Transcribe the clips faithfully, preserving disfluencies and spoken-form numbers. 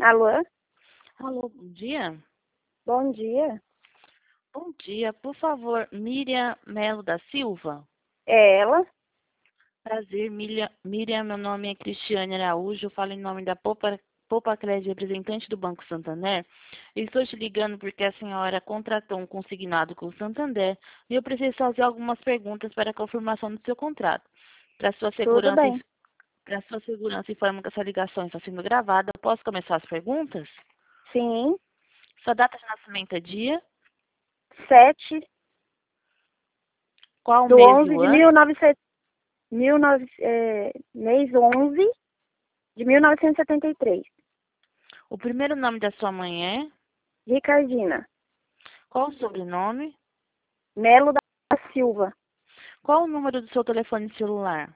Alô? Alô, bom dia. Bom dia. Bom dia, por favor, Miriam Melo da Silva. É ela? Prazer, Miriam, Miriam, meu nome é Cristiane Araújo, eu falo em nome da Popa, Popa Crédito, representante do Banco Santander. Eu estou te ligando porque a senhora contratou um consignado com o Santander e eu preciso fazer algumas perguntas para a confirmação do seu contrato. Para sua Tudo segurança, bem. para sua segurança, informo que essa ligação está sendo gravada. Posso começar as perguntas? Sim. Sua data de nascimento é dia? Sete Qual o do mês e onze o de ano? mil e novecentos, mil e novecentos, é, mês onze de mil novecentos e setenta e três. O primeiro nome da sua mãe é? Ricardina. Qual o sobrenome? Melo da Silva. Qual o número do seu telefone celular?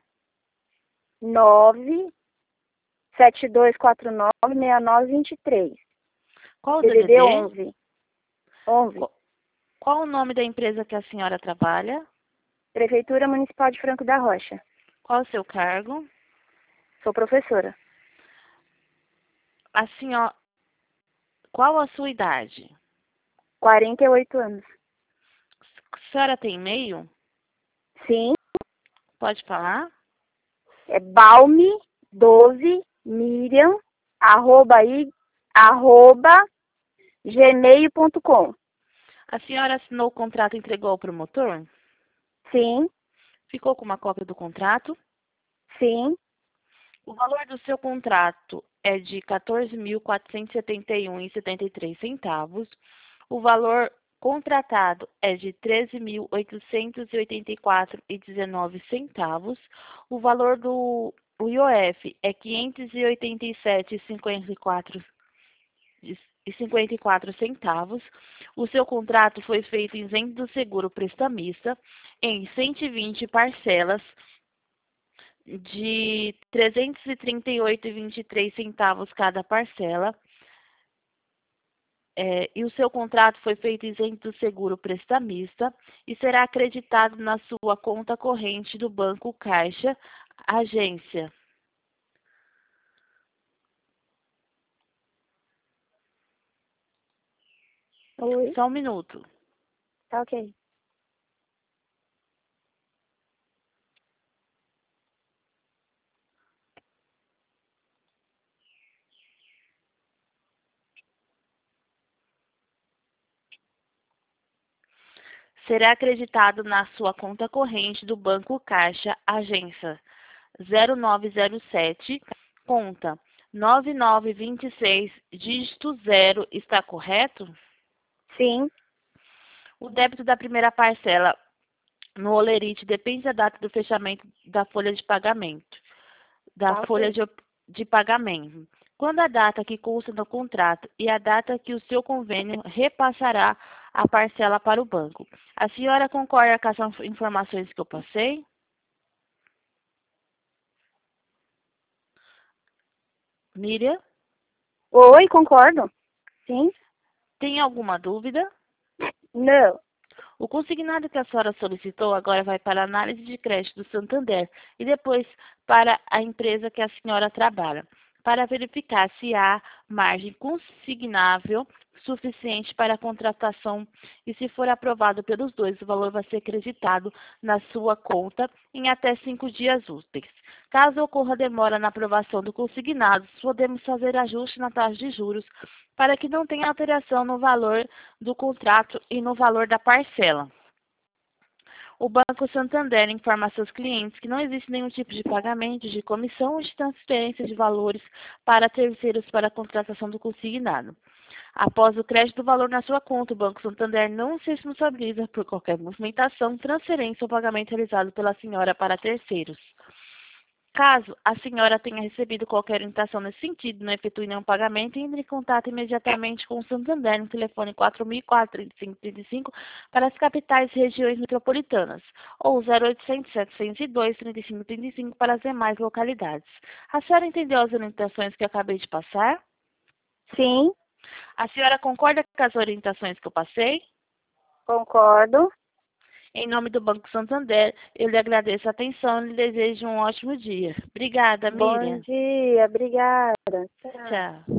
Nove sete dois quatro nove seis nove dois três. Qual o D D D D D D? onze. onze. Qual, qual o nome da empresa que a senhora trabalha? Prefeitura Municipal de Franco da Rocha. Qual o seu cargo? Sou professora. A senhora, qual a sua idade? quarenta e oito anos. A senhora tem e-mail? Sim. Pode falar? É balme doze miriam arroba, i, arroba gmail ponto com. A senhora assinou o contrato e entregou ao promotor? Sim, Ficou com uma cópia do contrato? sim, O valor do seu contrato é de quatorze mil quatrocentos e setenta e um reais e setenta e três centavos. O valor contratado é de treze mil oitocentos e oitenta e quatro reais e dezenove centavos. O valor do o I O F é quinhentos e oitenta e sete reais e cinquenta e quatro e cinquenta e quatro centavos. O seu contrato foi feito isento do seguro prestamista em cento e vinte parcelas de trezentos e trinta e oito reais e vinte e três centavos cada parcela. É, e o seu contrato foi feito isento do seguro prestamista e será acreditado na sua conta corrente do Banco Caixa, agência. oi, Só um minuto. tá ok. Será acreditado na sua conta corrente do Banco Caixa, agência zero nove zero sete, conta nove nove dois seis, dígito zero, está correto? Sim, O débito da primeira parcela no Olerite depende da data do fechamento da folha de pagamento, da tá folha ok. de, de pagamento. Quando a data que consta no contrato e a data que o seu convênio repassará a parcela para o banco. A senhora concorda com as informações que eu passei? Miriam, Oi, concordo. Sim, tem alguma dúvida? não. O consignado que a senhora solicitou agora vai para a análise de crédito do Santander e depois para a empresa que a senhora trabalha, para verificar se há margem consignável suficiente para a contratação e, se for aprovado pelos dois, o valor vai ser acreditado na sua conta em até cinco dias úteis. Caso ocorra demora na aprovação do consignado, podemos fazer ajuste na taxa de juros para que não tenha alteração no valor do contrato e no valor da parcela. O Banco Santander informa a seus clientes que não existe nenhum tipo de pagamento, de comissão ou de transferência de valores para terceiros para a contratação do consignado. Após o crédito do valor na sua conta, o Banco Santander não se responsabiliza por qualquer movimentação, transferência ou pagamento realizado pela senhora para terceiros. Caso a senhora tenha recebido qualquer orientação nesse sentido, não efetue nenhum pagamento, entre em contato imediatamente com o Santander no telefone quatro mil e quatro, trinta e cinco trinta e cinco para as capitais e regiões metropolitanas, ou zero oitocentos, setecentos e dois, trinta e cinco trinta e cinco para as demais localidades. A senhora entendeu as orientações que eu acabei de passar? Sim, A senhora concorda com as orientações que eu passei? concordo. Em nome do Banco Santander, eu lhe agradeço a atenção e lhe desejo um ótimo dia. Obrigada, Bom Miriam. dia, obrigada. Tchau. Tchau.